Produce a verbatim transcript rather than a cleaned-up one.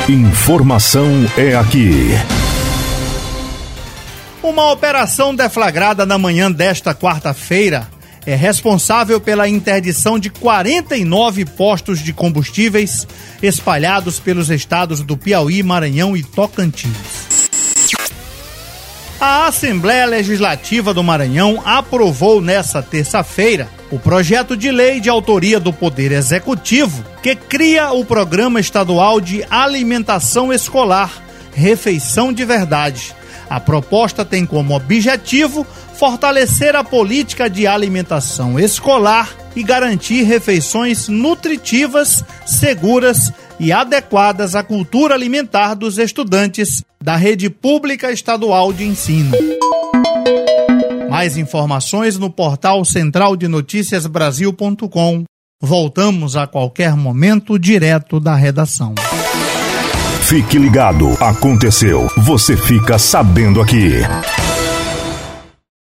Informação é aqui. Uma operação deflagrada na manhã desta quarta-feira é responsável pela interdição de quarenta e nove postos de combustíveis espalhados pelos estados do Piauí, Maranhão e Tocantins. A Assembleia Legislativa do Maranhão aprovou nesta terça-feira o projeto de lei de autoria do Poder Executivo que cria o Programa Estadual de Alimentação Escolar, Refeição de Verdade. A proposta tem como objetivo fortalecer a política de alimentação escolar e garantir refeições nutritivas, seguras e adequadas à cultura alimentar dos estudantes da rede pública estadual de ensino. Mais informações no portal central de notícias brasil ponto com. Voltamos a qualquer momento direto da redação. Fique ligado, aconteceu, você fica sabendo aqui.